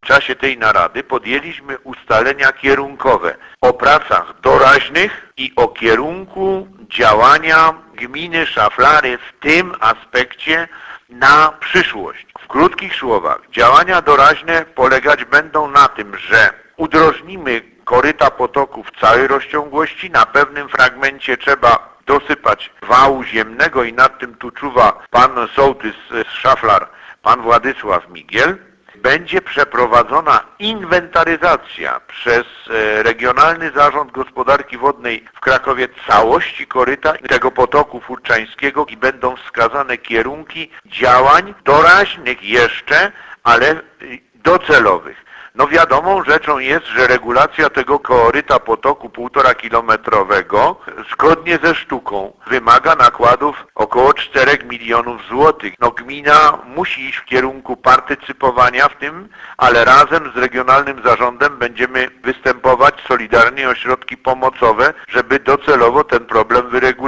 W czasie tej narady podjęliśmy ustalenia kierunkowe o pracach doraźnych i o kierunku działania gminy Szaflary w tym aspekcie na przyszłość. W krótkich słowach, działania doraźne polegać będą na tym, że udrożnimy koryta potoku w całej rozciągłości, na pewnym fragmencie trzeba dosypać wału ziemnego i nad tym tu czuwa pan sołtys z Szaflar, pan Władysław Migiel. Będzie przeprowadzona inwentaryzacja przez Regionalny Zarząd Gospodarki Wodnej w Krakowie całości koryta tego potoku furczańskiego i będą wskazane kierunki działań doraźnych jeszcze, ale docelowych. No wiadomą rzeczą jest, że regulacja tego koryta potoku 1,5 kilometrowego zgodnie ze sztuką wymaga nakładów około 4 milionów złotych. No gmina musi iść w kierunku partycypowania w tym, ale razem z Regionalnym Zarządem będziemy występować solidarnie o środki pomocowe, żeby docelowo ten problem wyregulować.